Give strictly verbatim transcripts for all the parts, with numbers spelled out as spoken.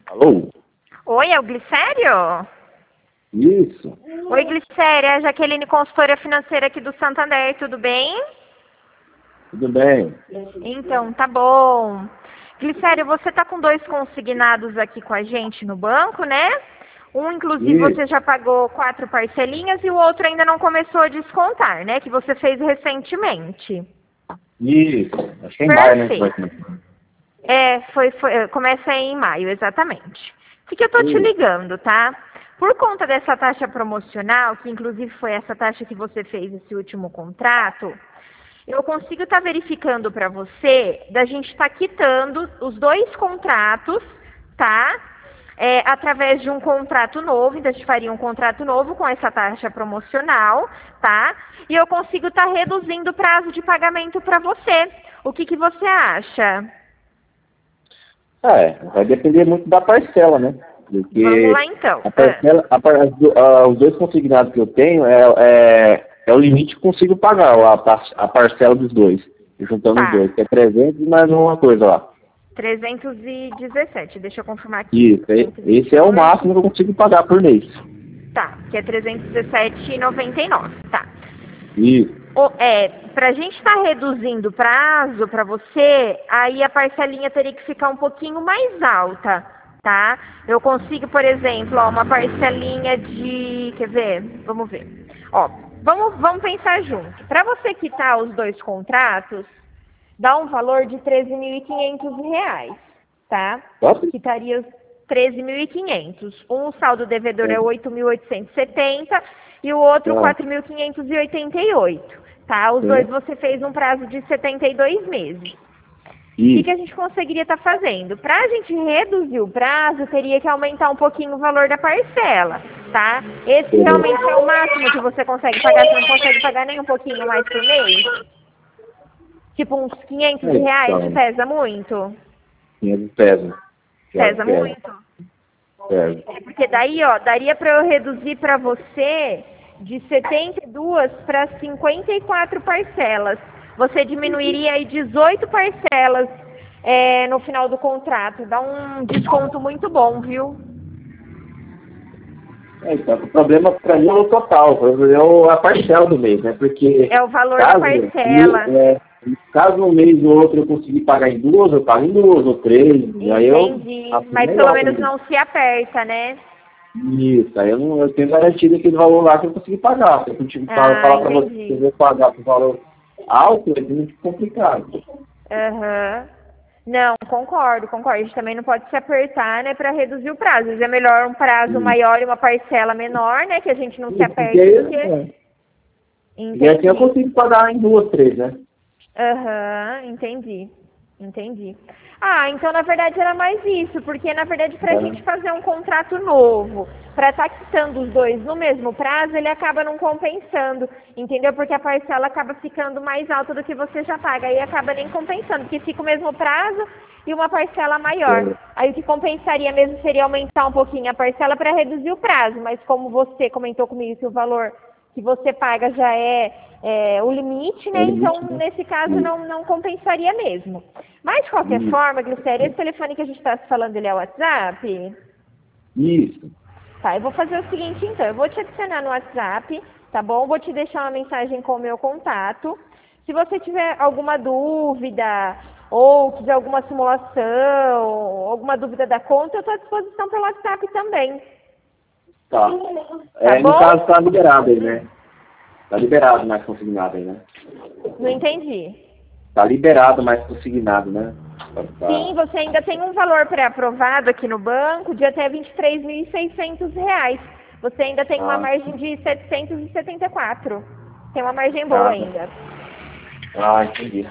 Alô? Oi, é o Glicério? Isso. Oi, Glicério, é a Jaqueline, consultora financeira aqui do Santander, tudo bem? Tudo bem? Então, tá bom. Glicério, você tá com dois consignados aqui com a gente no banco, né? Um, inclusive, Isso. você já pagou quatro parcelinhas e o outro ainda não começou a descontar, né? Que você fez recentemente. Isso. Acho que é em maio, né? que vai Perfeito. começar. É, foi, foi, começa em maio, exatamente. O que, que eu tô te Isso. ligando, tá? Por conta dessa taxa promocional, que inclusive foi essa taxa que você fez esse último contrato, eu consigo estar verificando para você da gente estar quitando os dois contratos, tá? É, através de um contrato novo, então a gente faria um contrato novo com essa taxa promocional, tá? E eu consigo estar reduzindo o prazo de pagamento para você. O que, que você acha? Ah, é, vai depender muito da parcela, né? Vamos lá Porque então. a Ah, parcela, a par- as do- ah, os dois consignados que eu tenho é, é, é o limite que eu consigo pagar, a, par- a parcela dos dois, juntando os tá. dois, que é trezentos e mais uma coisa lá. trezentos e dezessete, deixa eu confirmar aqui. Isso, e- esse é o trezentos e vinte e oito, máximo que eu consigo pagar por mês. tá, que é trezentos e dezessete reais e noventa e nove centavos, tá. Isso. O, é, pra gente estar reduzindo o prazo para você, aí a parcelinha teria que ficar um pouquinho mais alta, tá? Eu consigo, por exemplo, ó, uma parcelinha de, quer ver? Vamos ver. Ó, vamos, vamos pensar junto. Para você quitar os dois contratos, dá um valor de treze mil e quinhentos reais, tá? Posso? Quitaria os treze mil e quinhentos. Um saldo devedor É. é oito mil oitocentos e setenta e o outro Ah, quatro mil quinhentos e oitenta e oito, tá? Os dois sim. você fez um prazo de setenta e dois meses. O que, que Isso. a gente conseguiria estar fazendo? Para a gente reduzir o prazo, teria que aumentar um pouquinho o valor da parcela, tá? Esse Beleza. realmente é o máximo que você consegue pagar, você não consegue pagar nem um pouquinho mais por mês? Tipo uns quinhentos reais, Então, pesa muito? quinhentos pesos. Já Pesa pesa. muito? Pesa. É porque daí, ó, daria para eu reduzir para você de setenta e duas para cinquenta e quatro parcelas. Você diminuiria aí dezoito parcelas é, no final do contrato. Dá um desconto muito bom, viu? É, então, o problema para mim é o total, é o- a parcela do mês, né? Porque É o valor da caso, parcela. é, caso um mês ou outro eu conseguir pagar em duas, eu pago em duas ou três, e aí eu Entendi. faço Mas pelo melhor pra menos mim. não se aperta, né? Isso, aí eu, não, eu tenho garantido aquele valor lá que eu consegui pagar. Se eu continuo falar, Ah, falar para você que eu entendi. vou pagar com valor alto, é muito complicado. Aham. Não, concordo, concordo. A gente também não pode se apertar, né, para reduzir o prazo. Às vezes é melhor um prazo Isso, maior e uma parcela menor, né, que a gente não se isso, porque aperte aí, do que... é, e assim eu Entendi. consigo pagar em duas, três, né? Aham, entendi. Entendi. Ah, então na verdade era mais isso, porque na verdade para a gente É, fazer um contrato novo, para estar quitando os dois no mesmo prazo, ele acaba não compensando, entendeu? Porque a parcela acaba ficando mais alta do que você já paga, aí acaba nem compensando, porque fica o mesmo prazo e uma parcela maior. é, Aí o que compensaria mesmo seria aumentar um pouquinho a parcela para reduzir o prazo, mas como você comentou comigo que o valor que você paga já é, é o limite, é o né? Então, limite, né? nesse caso, Isso. não, não compensaria mesmo. Mas, de qualquer Isso. forma, Glicério, esse telefone que a gente está se falando, ele é o WhatsApp? Isso. Tá, eu vou fazer o seguinte, então. Eu vou te adicionar no WhatsApp, tá bom? Vou te deixar uma mensagem com o meu contato. Se você tiver alguma dúvida ou quiser alguma simulação, alguma dúvida da conta, eu estou à disposição pelo WhatsApp também. Tá. Tá É, no bom? caso tá liberado aí, né? Tá liberado mais consignado aí, né? Não entendi. Tá liberado mais consignado, né? Tá, Sim, tá. você ainda tem um valor pré-aprovado aqui no banco de até vinte e três mil e seiscentos reais. Você ainda tem uma Ah, margem de setecentos e setenta e quatro. Tem uma margem boa ah, tá. ainda. Ah, entendi.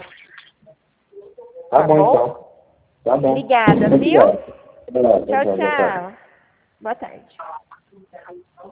Tá Tá bom bom? então. Tá bom. Obrigada, Muito viu? obrigado. Obrigado, Tchau, então, boa tarde. tchau. Boa tarde.